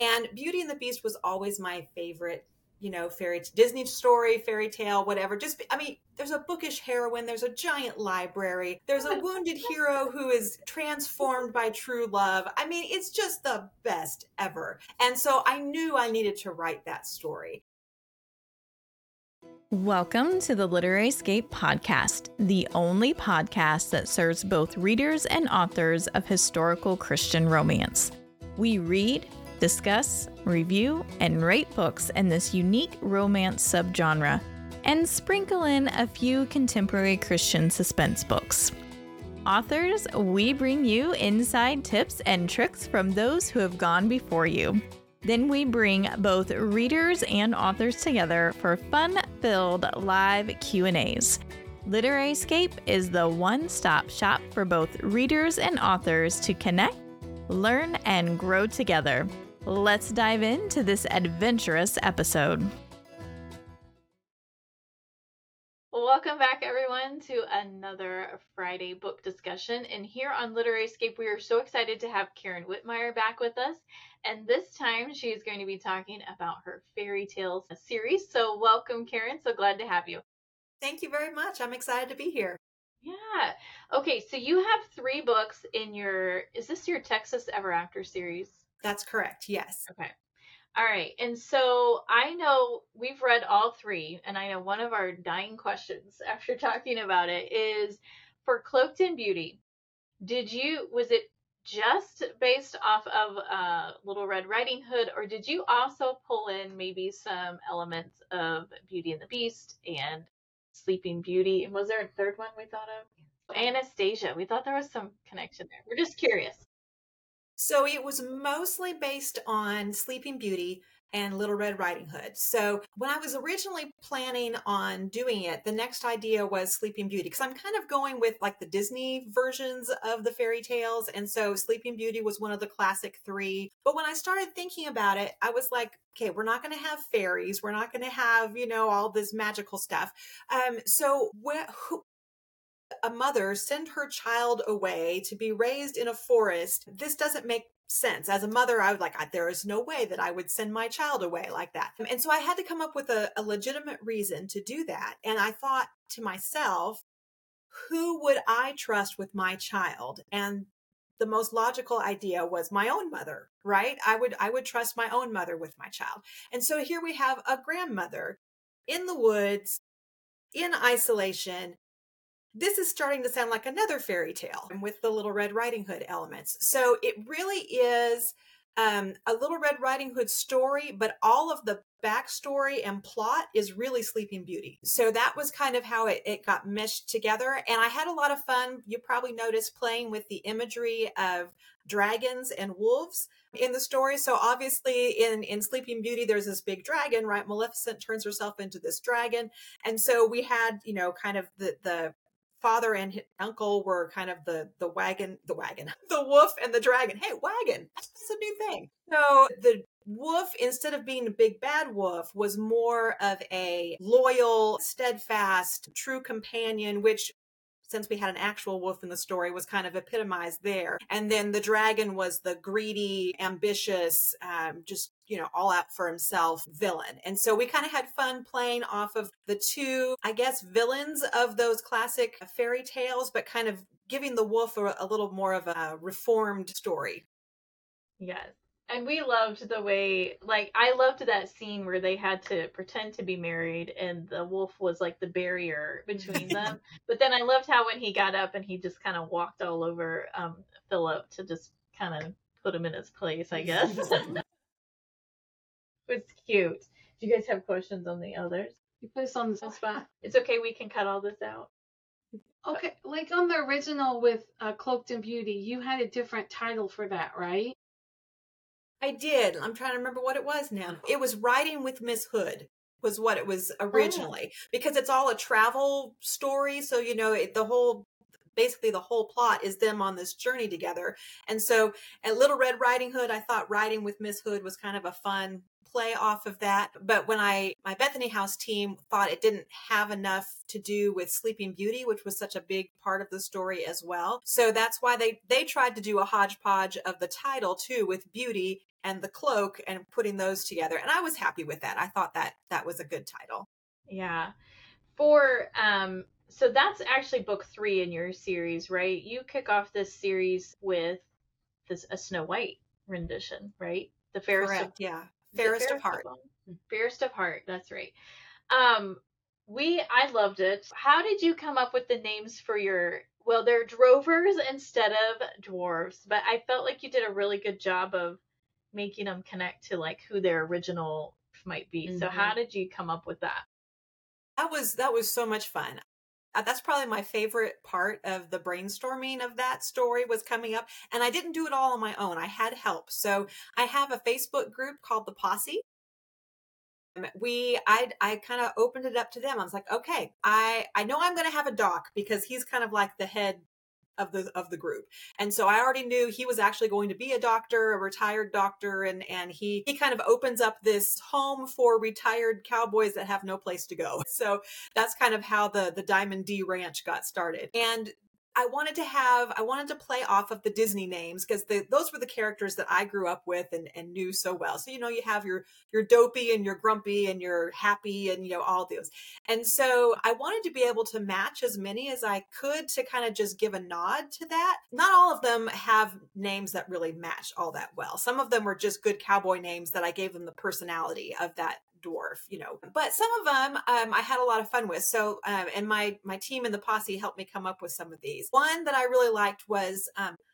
And Beauty and the Beast was always my favorite, Disney story, fairy tale, whatever. There's a bookish heroine, there's a giant library, there's a wounded hero who is transformed by true love. It's just the best ever. And so I knew I needed to write that story. Welcome to the Literary Escape podcast, the only podcast that serves both readers and authors of historical Christian romance. We read, discuss, review, and rate books in this unique romance subgenre, and sprinkle in a few contemporary Christian suspense books. Authors, we bring you inside tips and tricks from those who have gone before you. Then we bring both readers and authors together for fun-filled live Q&As. Literary Escape is the one-stop shop for both readers and authors to connect, learn, and grow together. Let's dive into this adventurous episode. Welcome back, everyone, to another Friday book discussion. And here on Literary Escape, we are so excited to have Karen Whitmire back with us. And this time, she is going to be talking about her fairy tales series. So welcome, Karen. So glad to have you. Thank you very much. I'm excited to be here. Yeah. Okay, so you have 3 books in is this your Texas Ever After series? That's correct, yes. Okay. All right. And so I know we've read all 3, and I know one of our dying questions after talking about it is for Cloaked in Beauty. Was it just based off of Little Red Riding Hood, or did you also pull in maybe some elements of Beauty and the Beast and Sleeping Beauty? And was there a third one we thought of? Anastasia. We thought there was some connection there. We're just curious. So it was mostly based on Sleeping Beauty and Little Red Riding Hood. So when I was originally planning on doing it, the next idea was Sleeping Beauty, because I'm kind of going with like the Disney versions of the fairy tales. And so Sleeping Beauty was one of the classic 3. But when I started thinking about it, I was like, okay, we're not going to have fairies. We're not going to have, all this magical stuff. A mother send her child away to be raised in a forest. This doesn't make sense. As a mother, I was like, there is no way that I would send my child away like that. And so I had to come up with a legitimate reason to do that. And I thought to myself, who would I trust with my child? And the most logical idea was my own mother, right? I would trust my own mother with my child. And so here we have a grandmother in the woods, in isolation. This is starting to sound like another fairy tale with the Little Red Riding Hood elements. So it really is a Little Red Riding Hood story, but all of the backstory and plot is really Sleeping Beauty. So that was kind of how it got meshed together. And I had a lot of fun. You probably noticed playing with the imagery of dragons and wolves in the story. So obviously in Sleeping Beauty, there's this big dragon, right? Maleficent turns herself into this dragon. And so we had, kind of the father and his uncle were kind of the wolf and the dragon. Hey, wagon, that's a new thing. So the wolf, instead of being a big bad wolf, was more of a loyal, steadfast, true companion, which, since we had an actual wolf in the story, was kind of epitomized there. And then the dragon was the greedy, ambitious, all out for himself villain. And so we kind of had fun playing off of the 2, I guess, villains of those classic fairy tales, but kind of giving the wolf a little more of a reformed story. Yes. And we loved the way, I loved that scene where they had to pretend to be married and the wolf was like the barrier between them. But then I loved how when he got up and he just kind of walked all over Philip to just kind of put him in his place, I guess. It's cute. Do you guys have questions on the others? You put us on the spot. It's okay. We can cut all this out. Okay. Like on the original with Cloaked in Beauty, you had a different title for that, right? I did. I'm trying to remember what it was now. It was Riding with Miss Hood was what it was originally, because it's all a travel story. So, basically the whole plot is them on this journey together. And so at Little Red Riding Hood, I thought Riding with Miss Hood was kind of a fun play off of that. But when my Bethany House team thought it didn't have enough to do with Sleeping Beauty, which was such a big part of the story as well. So that's why they tried to do a hodgepodge of the title too, with Beauty and the cloak and putting those together. And I was happy with that. I thought that that was a good title. Yeah. For so that's actually book 3 in your series, right? You kick off this series with a Snow White rendition, right? The fairest Correct. of Yeah. Fairest of Heart. Fairest of Heart, that's right. I loved it. How did you come up with the names for your, well, they're drovers instead of dwarves, but I felt like you did a really good job of making them connect to like who their original might be. Mm-hmm. So how did you come up with that? That was so much fun. That's probably my favorite part of the brainstorming of that story was coming up. And I didn't do it all on my own. I had help. So I have a Facebook group called The Posse. I kind of opened it up to them. I was like, okay, I know I'm going to have a doc because he's kind of like the head of the group. And so I already knew he was actually going to be a doctor, a retired doctor. And he kind of opens up this home for retired cowboys that have no place to go. So that's kind of how the Diamond D Ranch got started. And I wanted to play off of the Disney names because those were the characters that I grew up with and knew so well. So, you have your dopey and your grumpy and your happy and, all those. And so I wanted to be able to match as many as I could to kind of just give a nod to that. Not all of them have names that really match all that well. Some of them were just good cowboy names that I gave them the personality of that dwarf, but some of them I had a lot of fun with. So and my team in the Posse helped me come up with some of these. One that I really liked was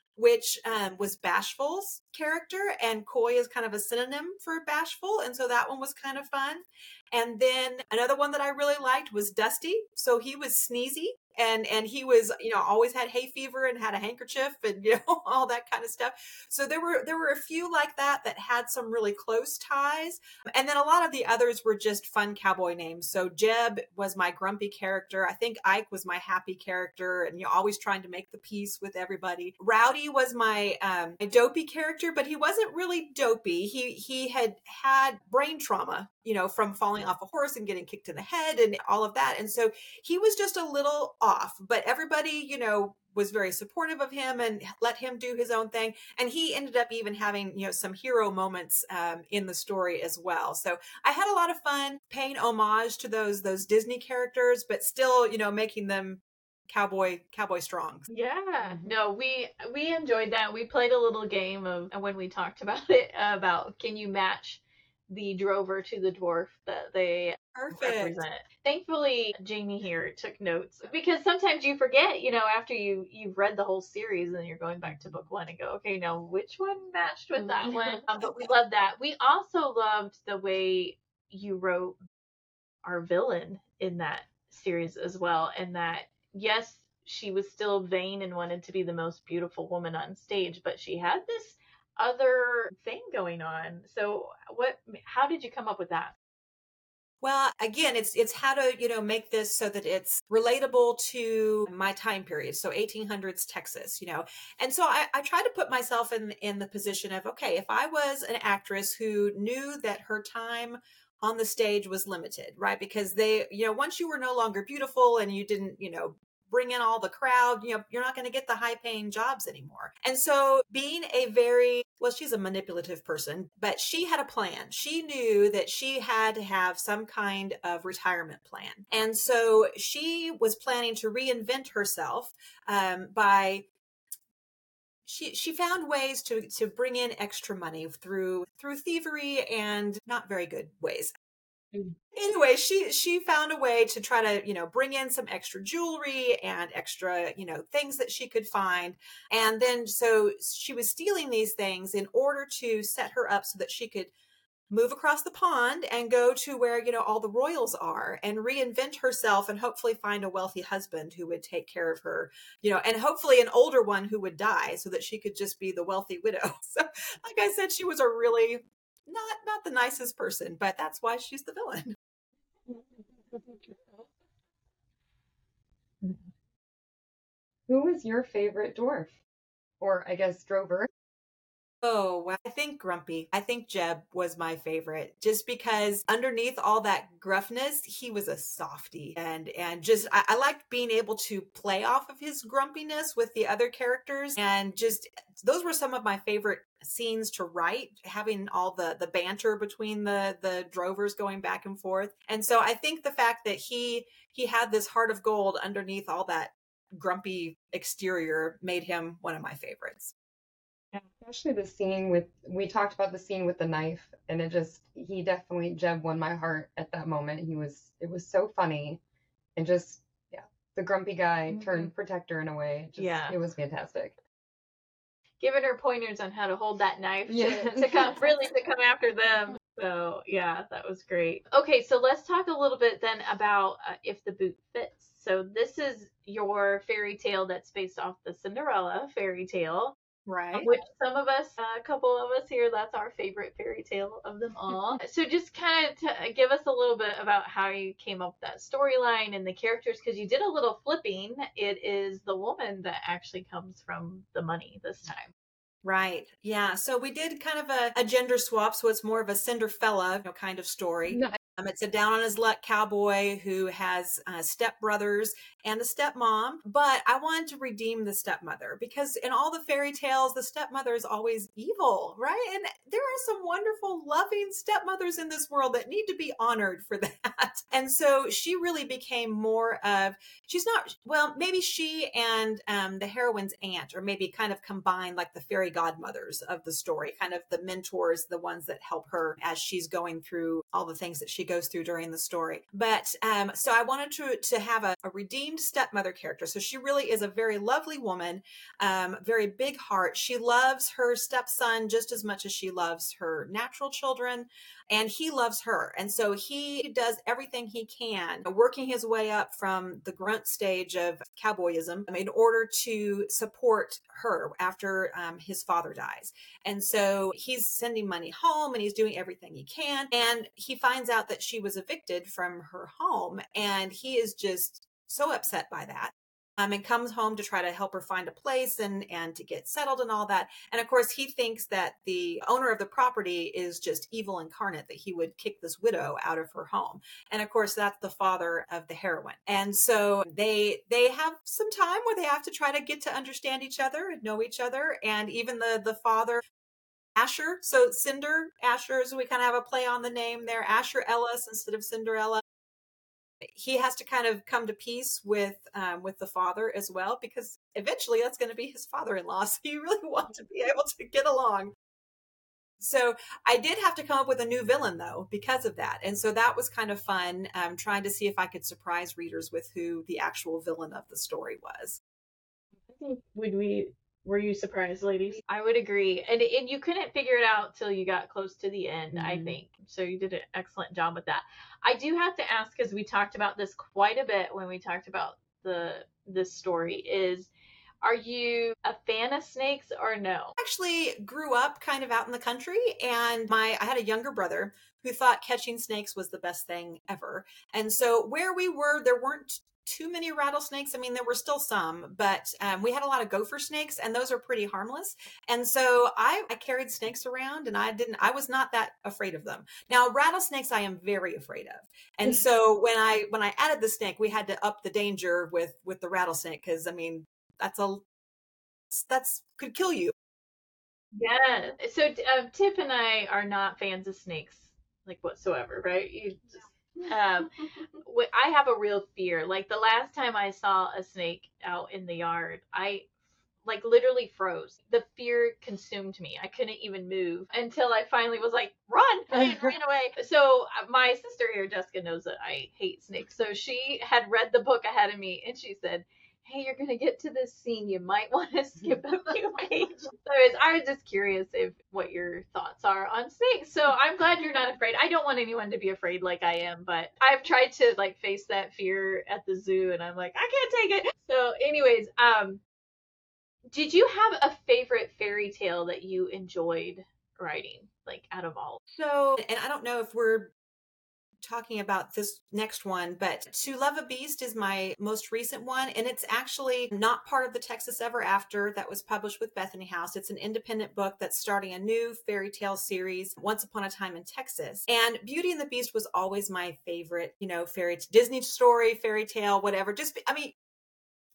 was Bashful's character, and Coy is kind of a synonym for bashful, and so that one was kind of fun. And then another one that I really liked was Dusty. So he was sneezy, and he was, always had hay fever and had a handkerchief and, all that kind of stuff. So there were a few like that had some really close ties. And then a lot of the others were just fun cowboy names. So Jeb was my grumpy character. I think Ike was my happy character and, always trying to make the peace with everybody. Rowdy was my dopey character, but he wasn't really dopey. He had brain trauma, from falling off a horse and getting kicked in the head and all of that. And so he was just a little off, but everybody, was very supportive of him and let him do his own thing. And he ended up even having, some hero moments in the story as well. So I had a lot of fun paying homage to those Disney characters, but still, making them cowboy strong. Yeah, no, we enjoyed that. We played a little game of when we talked about it about can you match the drover to the dwarf that they represent. Thankfully, Jamie here took notes because sometimes you forget, after you've read the whole series and you're going back to book 1 and go, okay, now which one matched with that one? But we love that. We also loved the way you wrote our villain in that series as well, and that yes, she was still vain and wanted to be the most beautiful woman on stage, but she had this other thing going on. So how did you come up with that? Well, again, it's how to, make this so that it's relatable to my time period. So 1800s Texas, and so I try to put myself in the position of, okay, if I was an actress who knew that her time on the stage was limited, right? Because once you were no longer beautiful and you didn't, bring in all the crowd, you're not going to get the high paying jobs anymore. And so being she's a manipulative person, but she had a plan. She knew that she had to have some kind of retirement plan. And so she was planning to reinvent herself by she found ways to bring in extra money through thievery and not very good ways. Anyway, she found a way to try to, bring in some extra jewelry and extra, things that she could find. And then so she was stealing these things in order to set her up so that she could move across the pond and go to where, all the royals are and reinvent herself and hopefully find a wealthy husband who would take care of her, and hopefully an older one who would die so that she could just be the wealthy widow. So like I said, she was a really not the nicest person, but that's why she's the villain. Who was your favorite dwarf? Or I guess drover? Oh, well, I think Grumpy. I think Jeb was my favorite just because underneath all that gruffness, he was a softie. And just, I liked being able to play off of his grumpiness with the other characters. And just, those were some of my favorite scenes to write, having all the banter between the drovers going back and forth. And so I think the fact that he had this heart of gold underneath all that grumpy exterior made him one of my favorites. Yeah, especially the scene with, we talked about the scene with the knife, and Jeb won my heart at that moment. It was so funny, and just, yeah, the grumpy guy turned protector in a way. It was fantastic. Giving her pointers on how to hold that knife to come after them. So yeah, that was great. Okay, so let's talk a little bit then about If the Boot Fits. So this is your fairy tale that's based off the Cinderella fairy tale. Right. Which some of us, a couple of us here, that's our favorite fairy tale of them all. So just kind of give us a little bit about how you came up with that storyline and the characters, because you did a little flipping. It is the woman that actually comes from the money this time. Right. Yeah. So we did kind of a gender swap. So it's more of a Cinderfella, kind of story. No. It's a down on his luck cowboy who has stepbrothers and a stepmom, but I wanted to redeem the stepmother because in all the fairy tales, the stepmother is always evil, right? And there are some wonderful, loving stepmothers in this world that need to be honored for that. And so she really became more of, maybe she and the heroine's aunt, or maybe kind of combined like the fairy godmothers of the story, kind of the mentors, the ones that help her as she's going through all the things that she goes through during the story. But so I wanted to have a redeemed stepmother character. So she really is a very lovely woman, very big heart. She loves her stepson just as much as she loves her natural children, and he loves her. And so he does everything he can, working his way up from the grunt stage of cowboyism in order to support her after his father dies. And so he's sending money home and he's doing everything he can. And he finds out that she was evicted from her home. And he is just so upset by that. And comes home to try to help her find a place and to get settled and all that. And of course, he thinks that the owner of the property is just evil incarnate, that he would kick this widow out of her home. And of course, that's the father of the heroine. And so they have some time where they have to try to get to understand each other and know each other. And even the father, Asher, so Cinder, Asher, so we kind of have a play on the name there, Asher Ellis instead of Cinderella. He has to kind of come to peace with the father as well, because eventually that's going to be his father-in-law. So you really want to be able to get along. So I did have to come up with a new villain though, because of that. And so that was kind of fun, trying to see if I could surprise readers with who the actual villain of the story was. Were you surprised, ladies? I would agree. And you couldn't figure it out till you got close to the end, I think. So you did an excellent job with that. I do have to ask, because we talked about this quite a bit when we talked about this story, are you a fan of snakes or no? I actually grew up kind of out in the country, and I had a younger brother who thought catching snakes was the best thing ever. And so where we were, there weren't too many rattlesnakes. I mean, there were still some, but we had a lot of gopher snakes, and those are pretty harmless. And so I carried snakes around, and I was not that afraid of them. Now, rattlesnakes, I am very afraid of. And so when I added the snake, we had to up the danger with the rattlesnake, because I mean, that's could kill you. Yeah. So Tip and I are not fans of snakes, like whatsoever, right? I have a real fear. Like the last time I saw a snake out in the yard, I like literally froze. The fear consumed me. I couldn't even move until I finally was like, run, and ran away. So my sister here, Jessica, knows that I hate snakes. So she had read the book ahead of me, and she said, hey, you're going to get to this scene. You might want to skip a few pages. So I was just curious what your thoughts are on snakes. So I'm glad you're not afraid. I don't want anyone to be afraid like I am, but I've tried to like face that fear at the zoo, and I'm like, I can't take it. So anyways, did you have a favorite fairy tale that you enjoyed writing, like out of all? So, and I don't know if we're talking about this next one, but To Love a Beast is my most recent one, and it's actually not part of the Texas Ever After that was published with Bethany House. It's an independent book that's starting a new fairy tale series, Once Upon a Time in Texas. And Beauty and the Beast was always my favorite, Disney story, fairy tale, whatever.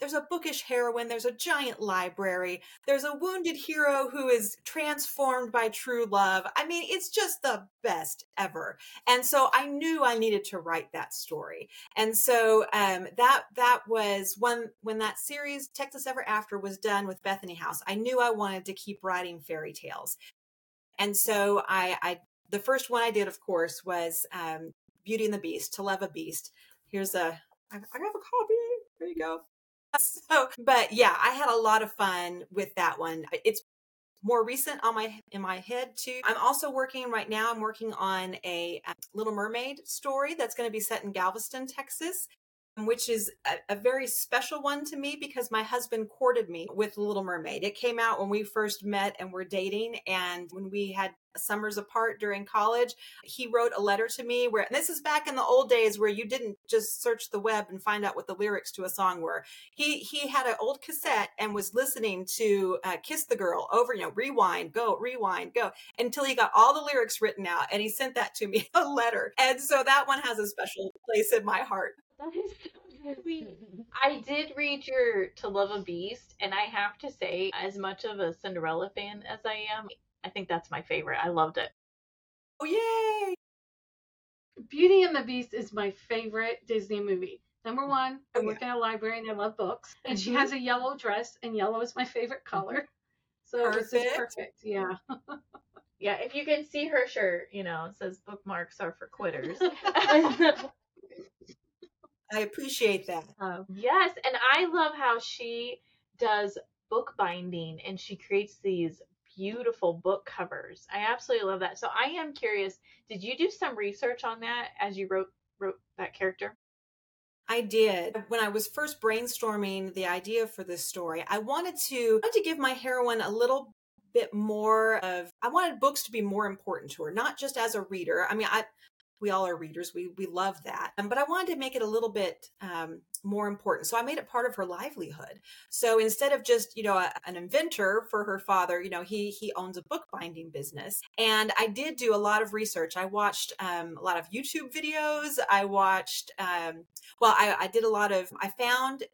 there's a bookish heroine, there's a giant library, there's a wounded hero who is transformed by true love. I mean, it's just the best ever. And so I knew I needed to write that story. And so that was when that series Texas Ever After was done with Bethany House, I knew I wanted to keep writing fairy tales. And so I the first one I did, of course, was Beauty and the Beast, To Love a Beast. I have a copy. There you go. So, but yeah, I had a lot of fun with that one. It's more recent in my head too. I'm also working right now. I'm working on a Little Mermaid story that's going to be set in Galveston, Texas, which is a very special one to me because my husband courted me with Little Mermaid. It came out when we first met and were dating, and when we had summers apart during college, he wrote a letter to me and this is back in the old days where you didn't just search the web and find out what the lyrics to a song were. He had an old cassette and was listening to Kiss the Girl over, rewind, go, until he got all the lyrics written out, and he sent that to me, a letter. And so that one has a special place in my heart. That is so sweet. I did read your To Love a Beast, and I have to say, as much of a Cinderella fan as I am, I think that's my favorite. I loved it. Oh, yay! Beauty and the Beast is my favorite Disney movie. Number one, I work in a library and I love books. And she has a yellow dress, and yellow is my favorite color. So Perfect. It's perfect. Yeah. Yeah, if you can see her shirt, it says bookmarks are for quitters. I appreciate that. Yes, and I love how she does bookbinding and she creates these beautiful book covers. I absolutely love that. So I am curious, did you do some research on that as you wrote that character? I did. When I was first brainstorming the idea for this story, I wanted to give my heroine a little bit more of, I wanted books to be more important to her, not just as a reader. I mean, we all are readers. We love that. But I wanted to make it a little bit more important. So I made it part of her livelihood. So instead of just, an inventor for her father, he owns a bookbinding business. And I did do a lot of research. I watched a lot of YouTube videos. I watched, I did a lot of, I found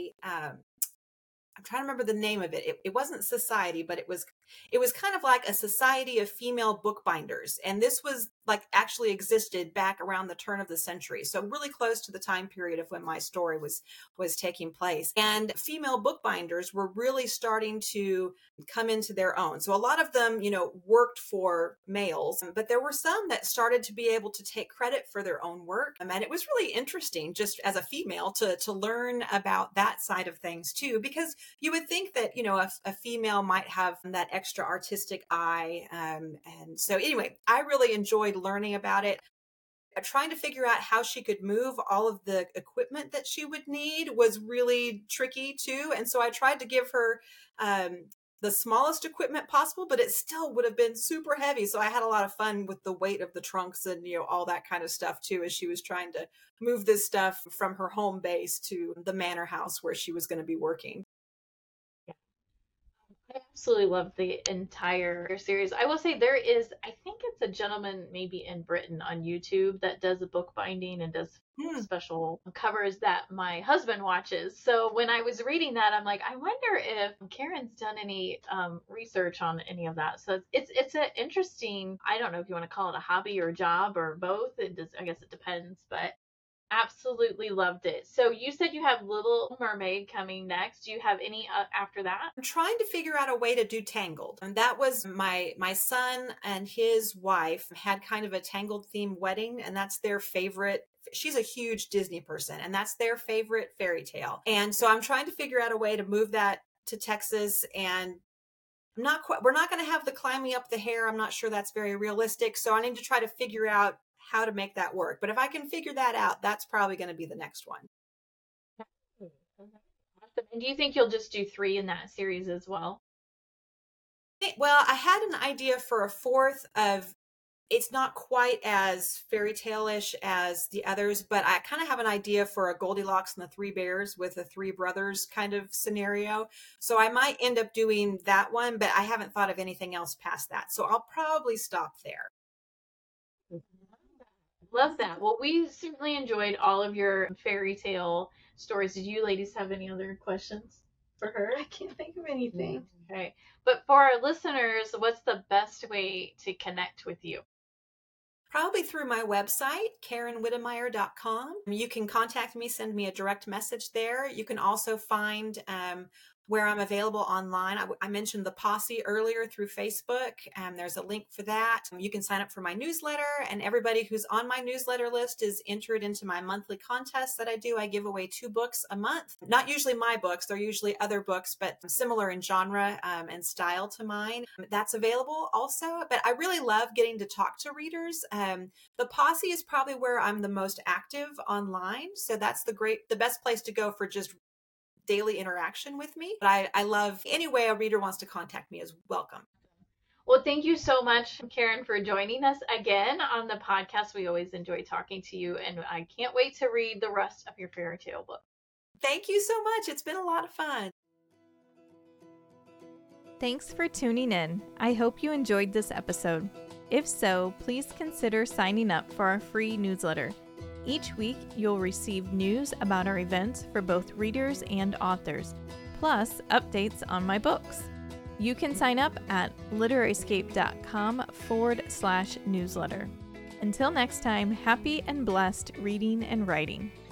I'm trying to remember the name of it. It wasn't society, but it was kind of like a society of female bookbinders. And this was like actually existed back around the turn of the century. So really close to the time period of when my story was taking place. And female bookbinders were really starting to come into their own. So a lot of them, worked for males, but there were some that started to be able to take credit for their own work. And it was really interesting just as a female to learn about that side of things too, because you would think that, a female might have that extra artistic eye. And so anyway, I really enjoyed learning about it. Trying to figure out how she could move all of the equipment that she would need was really tricky too. And so I tried to give her the smallest equipment possible, but it still would have been super heavy. So I had a lot of fun with the weight of the trunks and, all that kind of stuff too, as she was trying to move this stuff from her home base to the manor house where she was going to be working. I absolutely love the entire series. I will say there is, I think it's a gentleman maybe in Britain on YouTube that does a bookbinding and does special covers that my husband watches. So when I was reading that, I'm like, I wonder if Karen's done any research on any of that. So it's an interesting, I don't know if you want to call it a hobby or a job or both. I guess it depends, but absolutely loved it. So you said you have Little Mermaid coming next. Do you have any after that? I'm trying to figure out a way to do Tangled. And that was my son and his wife had kind of a Tangled themed wedding, and that's their favorite. She's a huge Disney person, and that's their favorite fairy tale. And so I'm trying to figure out a way to move that to Texas, and we're not going to have the climbing up the hair. I'm not sure that's very realistic. So I need to try to figure out how to make that work. But if I can figure that out, that's probably going to be the next one. Awesome. And do you think you'll just do 3 in that series as well? Well, I had an idea for a fourth of, it's not quite as fairy tale-ish as the others, but I kind of have an idea for a Goldilocks and the Three Bears with the 3 brothers kind of scenario. So I might end up doing that one, but I haven't thought of anything else past that. So I'll probably stop there. Love that. Well, we certainly enjoyed all of your fairy tale stories. Did you ladies have any other questions for her? I can't think of anything. Okay. But for our listeners, what's the best way to connect with you? Probably through my website, KarenWittemeyer.com. You can contact me, send me a direct message there. You can also find where I'm available online. I mentioned the Posse earlier through Facebook. There's a link for that. You can sign up for my newsletter, and everybody who's on my newsletter list is entered into my monthly contest that I do. I give away 2 books a month. Not usually my books. They're usually other books, but similar in genre and style to mine. That's available also. But I really love getting to talk to readers. The Posse is probably where I'm the most active online. So that's the best place to go for just daily interaction with me. But I love any way a reader wants to contact me is welcome. Well, thank you so much, Karen, for joining us again on the podcast. We always enjoy talking to you, and I can't wait to read the rest of your fairy tale book. Thank you so much. It's been a lot of fun. Thanks for tuning in. I hope you enjoyed this episode. If so, please consider signing up for our free newsletter. Each week, you'll receive news about our events for both readers and authors, plus updates on my books. You can sign up at literaryscape.com/newsletter. Until next time, happy and blessed reading and writing.